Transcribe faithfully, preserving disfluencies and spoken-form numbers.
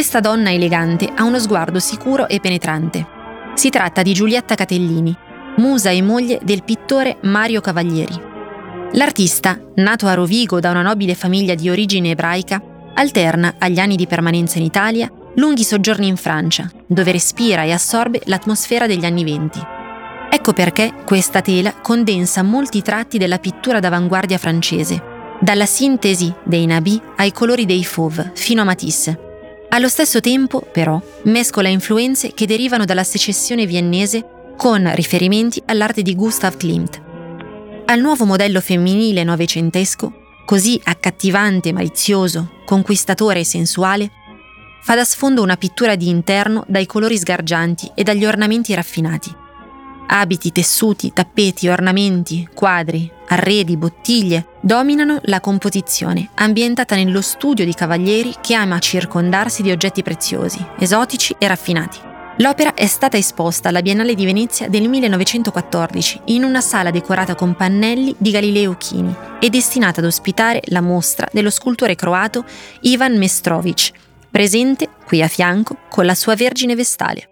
Questa donna elegante ha uno sguardo sicuro e penetrante. Si tratta di Giulietta Catellini, musa e moglie del pittore Mario Cavalieri. L'artista, nato a Rovigo da una nobile famiglia di origine ebraica, alterna agli anni di permanenza in Italia lunghi soggiorni in Francia, dove respira e assorbe l'atmosfera degli anni venti. Ecco perché questa tela condensa molti tratti della pittura d'avanguardia francese, dalla sintesi dei Nabis ai colori dei Fauve fino a Matisse. Allo stesso tempo, però, mescola influenze che derivano dalla secessione viennese con riferimenti all'arte di Gustav Klimt. Al nuovo modello femminile novecentesco, così accattivante e malizioso, conquistatore e sensuale, fa da sfondo una pittura di interno dai colori sgargianti e dagli ornamenti raffinati. Abiti, tessuti, tappeti, ornamenti, quadri, arredi, bottiglie dominano la composizione, ambientata nello studio di Cavalieri che ama circondarsi di oggetti preziosi, esotici e raffinati. L'opera è stata esposta alla Biennale di Venezia del millenovecentoquattordici in una sala decorata con pannelli di Galileo Chini e destinata ad ospitare la mostra dello scultore croato Ivan Mestrović, presente qui a fianco con la sua Vergine vestale.